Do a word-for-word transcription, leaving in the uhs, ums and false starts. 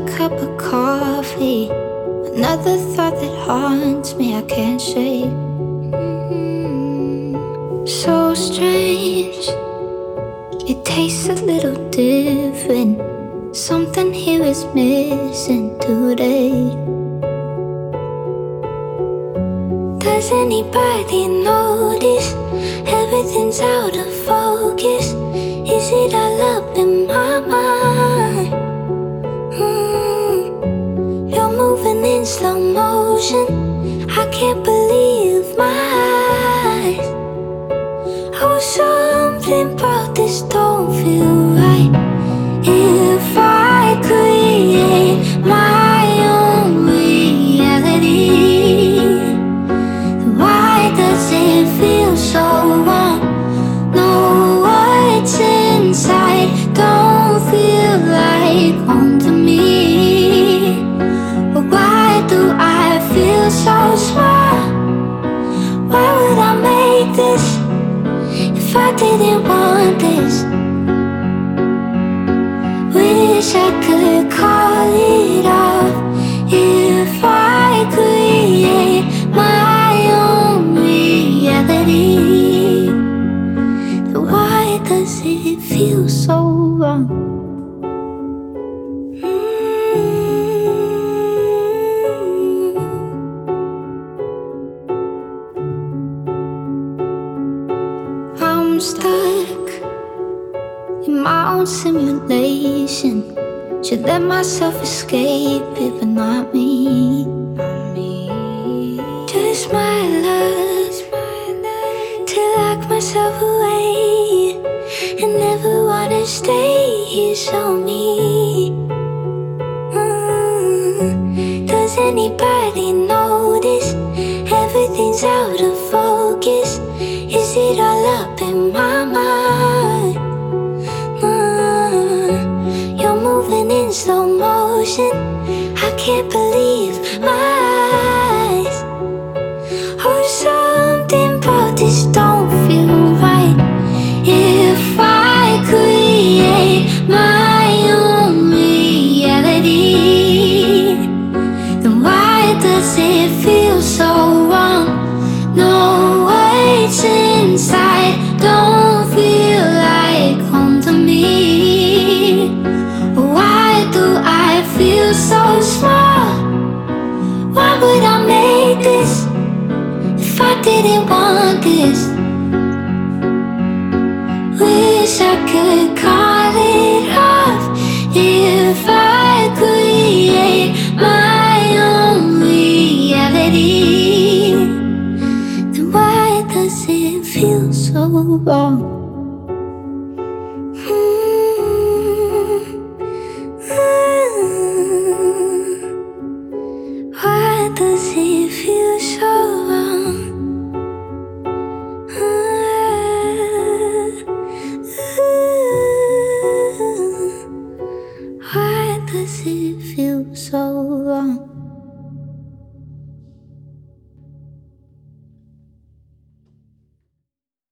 cup of coffee. Another thought that haunts me, I can't shake. Mm, So strange, it tastes a little different. Something here is missing today. Does anybody notice everything's out of focus? Is it all up in my mind? Mm, You're moving in slow motion, I can't believe my eyes. Oh, something about this don't feel right. If I create my own reality, why does it feel so wrong? No, what's inside don't feel like home to me. But why do I feel so small? Why would I make this if I didn't want this? Wish I could call it off. If I create my own reality, then why does it feel so wrong? Mm. I'm stuck in my own simulation. Should let myself escape it, but not me. Not me. Just my luck to lock myself away and never wanna stay here. Show me. Mm. Does anybody notice everything's out of focus? Is it all up in my mind? Moving in slow motion, I can't believe my eyes. Oh, something about this don't feel right. If I create my own reality, then why does it feel so wrong? No, what's inside don't feel like home to me. Why do I feel so